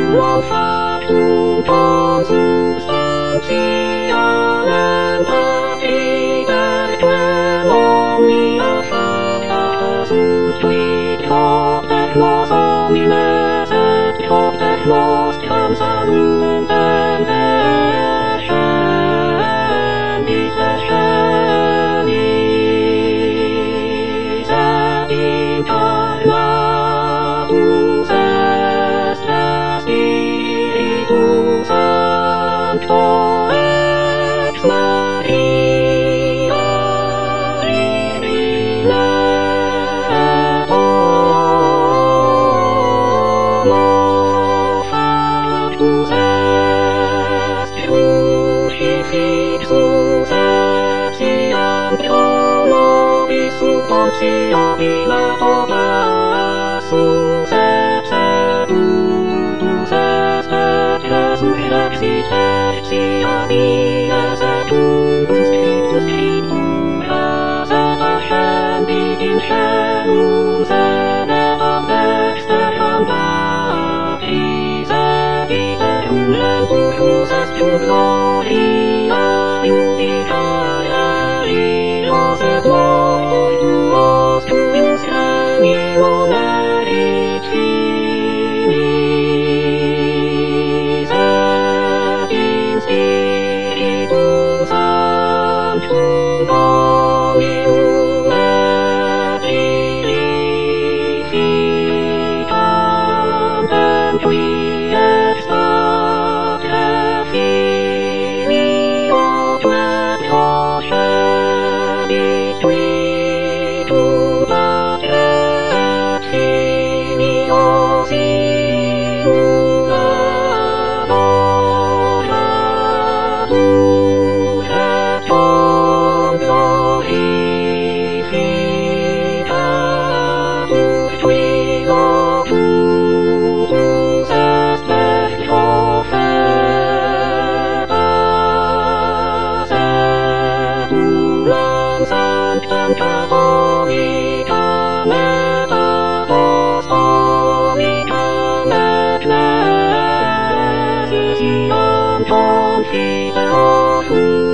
substantialen partider omnia facta sunt quid hoc technos homines et hoc technos tam salutem descendites et incarnatus est Spiritus Sancto ex Maria rilet homo factus est crucifixus et scientia nobis sub Pontia Pilato passus et sepultus est et resurrexit et sia dies et unus Scripturas et ascendit in caelum sedetat dexteram Patris et iterum lentus est gloria iudicaeris et mortuos tuus regnum erit finis et in Spiritum Sanctum Dominum et vivificantem qui ex Pater Filio et procedit qui tu Pater et Filio simulaboratur et glorificatur qui locutus est per profetas sedulam sanctam catholicam et apostolicam ecclesiam confiteor